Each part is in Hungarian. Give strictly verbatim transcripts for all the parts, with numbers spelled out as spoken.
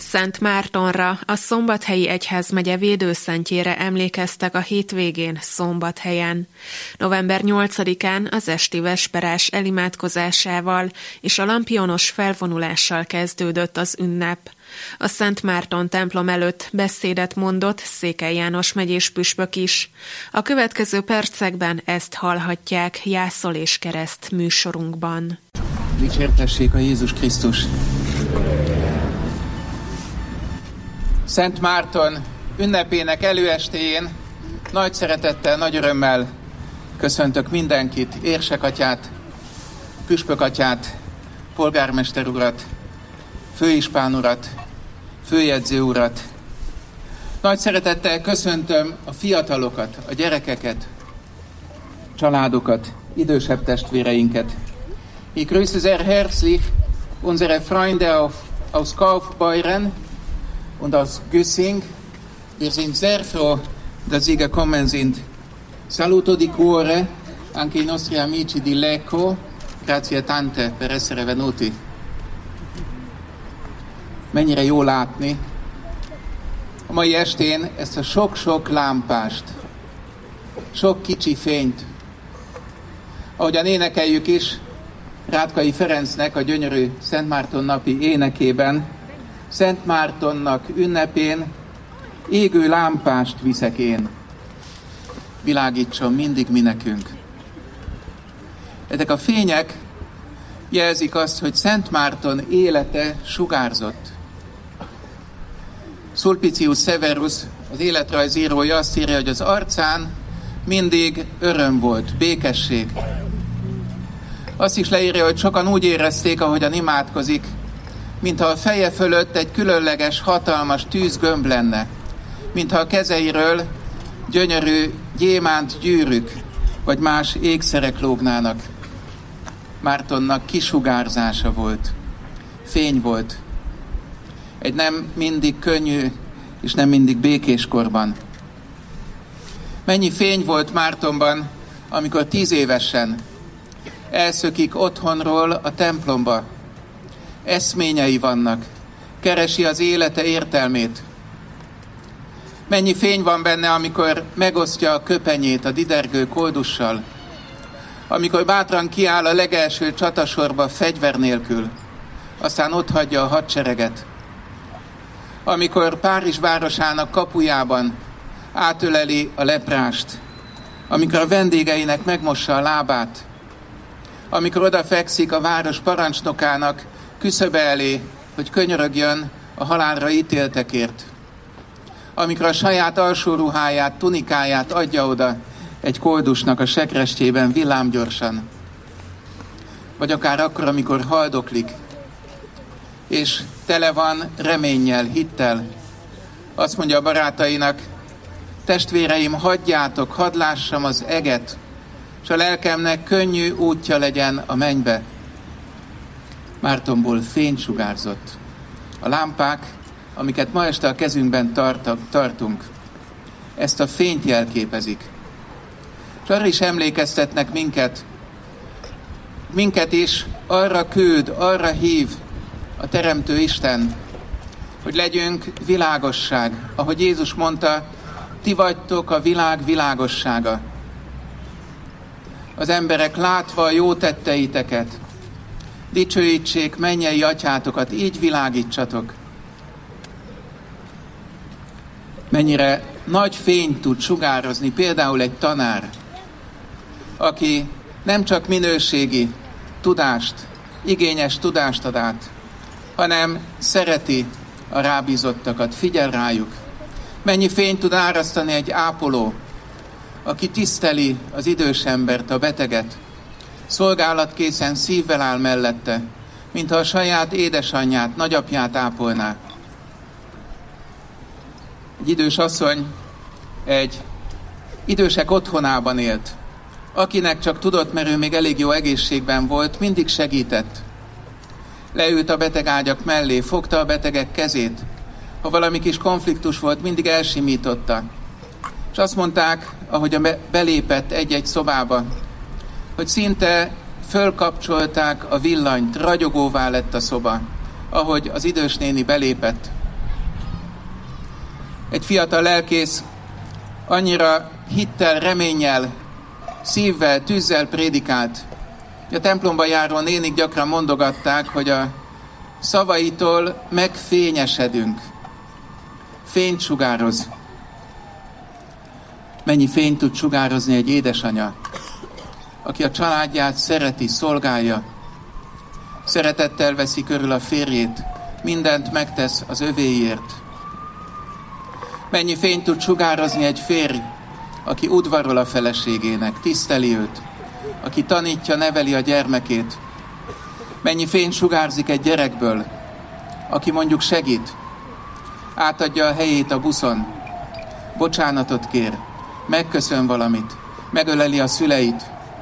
Szent Mártonra, a Szombathelyi Egyházmegye védőszentjére emlékeztek a hétvégén Szombathelyen. november nyolcadikán az esti vesperás elimádkozásával és a lampionos felvonulással kezdődött az ünnep. A Szent Márton templom előtt beszédet mondott Székely János megyés püspök is. A következő percekben ezt hallhatják Jászol és Kereszt műsorunkban. Dicsértessék a Jézus Krisztus! Szent Márton ünnepének előestéjén nagy szeretettel, nagy örömmel köszöntök mindenkit, érsekatyát, püspökatyát, polgármester urat, főispán urat, főjegyző urat. Nagy szeretettel köszöntöm a fiatalokat, a gyerekeket, családokat, idősebb testvéreinket. Ich grüße sehr herzlich unsere Freunde auf, aus Kaufbeuren und aus Güssing. Wir sind sehr froh, dass Sie gekommen sind. Saluto di cuore anche i nostri amici di Lecco. Grazie tante per essere venuti. Mennyire jó látni a mai estén ezt a sok-sok lámpást, sok kicsi fényt. Ahogyan énekeljük is, Rátkai Ferencnek a gyönyörű Szent Márton napi énekében, Szent Mártonnak ünnepén égő lámpást viszek én, világítson mindig mi nekünk. Ezek a fények jelzik azt, hogy Szent Márton élete sugárzott. Sulpicius Severus, az életrajzírója azt írja, hogy az arcán mindig öröm volt, békesség. Azt is leírja, hogy sokan úgy érezték, ahogyan imádkozik, mintha a feje fölött egy különleges, hatalmas tűzgömb lenne, mintha a kezeiről gyönyörű gyémánt gyűrűk, vagy más ékszerek lógnának. Mártonnak kisugárzása volt, fény volt. Egy nem mindig könnyű, és nem mindig békés korban. Mennyi fény volt Mártonban, amikor tíz évesen elszökik otthonról a templomba. Eszményei vannak, keresi az élete értelmét. Mennyi fény van benne, amikor megosztja a köpenyét a didergő koldussal, amikor bátran kiáll a legelső csatasorba fegyver nélkül, aztán otthagyja a hadsereget. Amikor Párizs városának kapujában átöleli a leprást, amikor a vendégeinek megmossa a lábát, amikor odafekszik a város parancsnokának küszöbe elé, hogy könyörögjön a halálra ítéltekért, amikor a saját alsóruháját, tunikáját adja oda egy koldusnak a sekrestjében villámgyorsan, vagy akár akkor, amikor haldoklik, és tele van reménnyel, hittel. Azt mondja a barátainak: testvéreim, hagyjátok, hadd lássam az eget, és a lelkemnek könnyű útja legyen a mennybe. Mártonból fény sugárzott. A lámpák, amiket ma este a kezünkben tart, tartunk, ezt a fényt jelképezik. És arra is emlékeztetnek minket, minket is arra küld, arra hív a Teremtő Isten, hogy legyünk világosság. Ahogy Jézus mondta, ti vagytok a világ világossága. Az emberek látva a jó tetteiteket, dicsőítsék mennyei atyátokat, így világítsatok. Mennyire nagy fényt tud sugározni például egy tanár, aki nem csak minőségi tudást, igényes tudást ad át, hanem szereti a rábízottakat, figyel rájuk. Mennyi fényt tud árasztani egy ápoló, aki tiszteli az idős embert, a beteget, szolgálatkészen szívvel áll mellette, mintha a saját édesanyját, nagyapját ápolná. Egy idős asszony egy idősek otthonában élt. Akinek csak tudott, mert ő még elég jó egészségben volt, mindig segített. Leült a betegágyak mellé, fogta a betegek kezét. Ha valami kis konfliktus volt, mindig elsimította. És azt mondták, ahogy a belépett egy-egy szobába, hogy szinte fölkapcsolták a villanyt, ragyogóvá lett a szoba, ahogy az idős néni belépett. egy fiatal lelkész annyira hittel, reménnyel, szívvel, tűzzel prédikált. A templomba járó nénik gyakran mondogatták, hogy a szavaitól megfényesedünk. Fényt sugároz. Mennyi fényt tud sugározni egy édesanya, aki a családját szereti, szolgálja, szeretettel veszi körül a férjét, mindent megtesz az övéért. Mennyi fényt tud sugározni egy férj, aki udvarol a feleségének, tiszteli őt, aki tanítja, neveli a gyermekét. Mennyi fény sugárzik egy gyerekből, aki mondjuk segít, átadja a helyét a buszon, bocsánatot kér, megköszön valamit, megöleli a szüleit.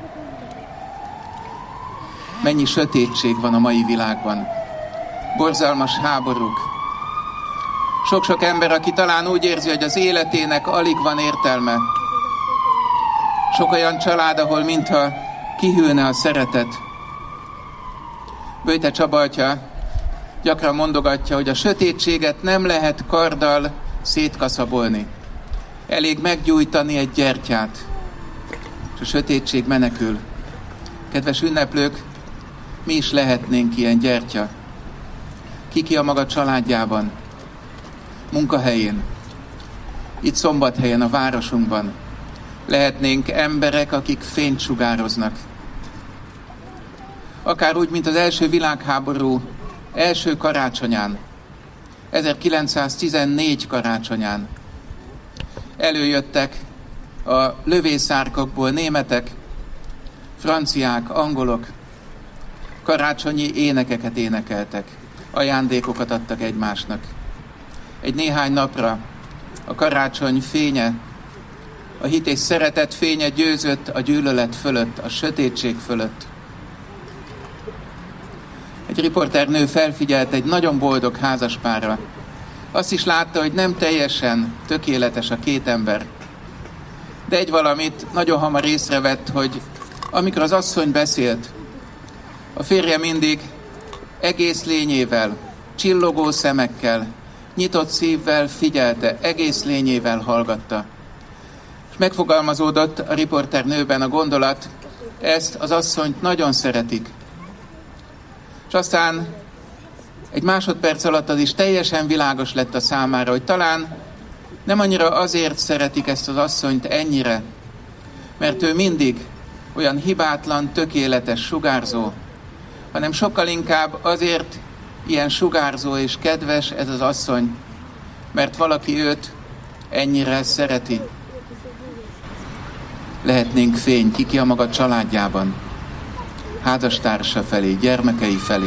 Mennyi sötétség van a mai világban, borzalmas háborúk. Sok-sok ember, aki talán úgy érzi, hogy az életének alig van értelme. Sok olyan család, ahol mintha kihűlne a szeretet. Böjte Csaba atya gyakran mondogatja, hogy a sötétséget nem lehet karddal szétkaszabolni. Elég meggyújtani egy gyertyát, és a sötétség menekül. Kedves ünneplők, mi is lehetnénk ilyen gyertya. Kiki a maga családjában, munkahelyén, itt Szombathelyen, a városunkban. Lehetnénk emberek, akik fényt sugároznak. Akár úgy, mint az első világháború első karácsonyán, ezerkilencszáztizennégy karácsonyán. Előjöttek a lövészárkokból németek, franciák, angolok, karácsonyi énekeket énekeltek, ajándékokat adtak egymásnak. Egy néhány napra a karácsony fénye, a hit és szeretet fénye győzött a gyűlölet fölött, a sötétség fölött. Egy riporternő felfigyelt egy nagyon boldog házaspárra. Azt is látta, hogy nem teljesen tökéletes a két ember. De egy valamit nagyon hamar észrevett, hogy amikor az asszony beszélt, a férje mindig egész lényével, csillogó szemekkel, nyitott szívvel figyelte, egész lényével hallgatta. És megfogalmazódott a riporternőben a gondolat, ezt az asszonyt nagyon szeretik. És aztán egy másodperc alatt az is teljesen világos lett a számára, hogy talán nem annyira azért szeretik ezt az asszonyt ennyire, mert ő mindig olyan hibátlan, tökéletes, sugárzó, hanem sokkal inkább azért ilyen sugárzó és kedves ez az asszony, mert valaki őt ennyire szereti. Lehetnénk fény Kiki a maga családjában, házastársa felé, gyermekei felé.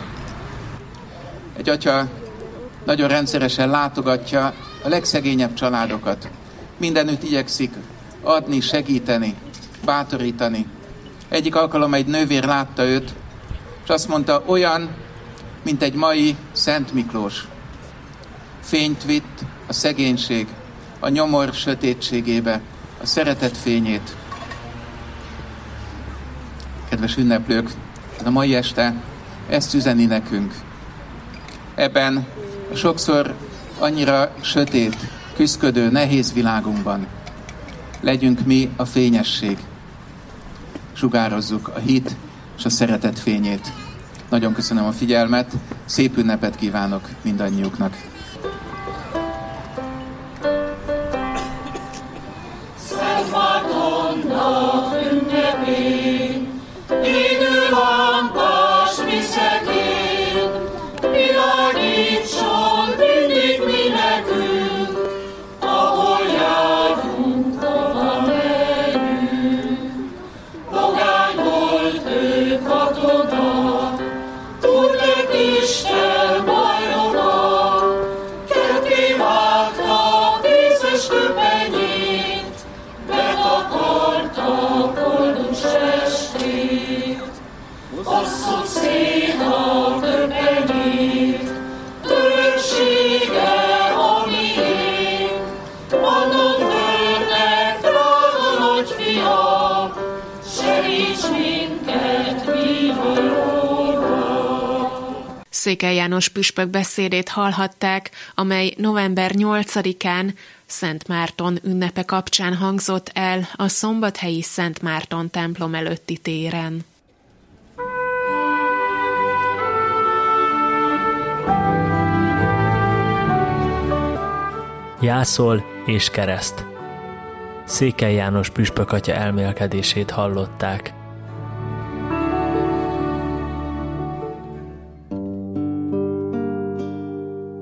Egy atya nagyon rendszeresen látogatja a legszegényebb családokat. Mindenütt igyekszik adni, segíteni, bátorítani. Egyik alkalommal egy nővér látta őt, és azt mondta, olyan, mint egy mai Szent Miklós. Fényt vitt a szegénység, a nyomor sötétségébe, a szeretet fényét. Kedves ünneplők, a mai este ezt üzeni nekünk. Ebben a sokszor annyira sötét, küszködő, nehéz világunkban legyünk mi a fényesség. Sugározzuk a hit és a szeretet fényét. Nagyon köszönöm a figyelmet, szép ünnepet kívánok mindannyiuknak. Szent Mártonnak ünnepén, élő lámpás mi szegény, világítson mindig mi nekünk, ahol járunk, hova megyünk. Pogány volt ő katona, Úrnak Isten bajnoka, Székely János püspök beszédét hallhatták, amely november nyolcadikán Szent Márton ünnepe kapcsán hangzott el a szombathelyi Szent Márton templom előtti téren. Jászol és kereszt. Székely János püspök atya elmélkedését hallották.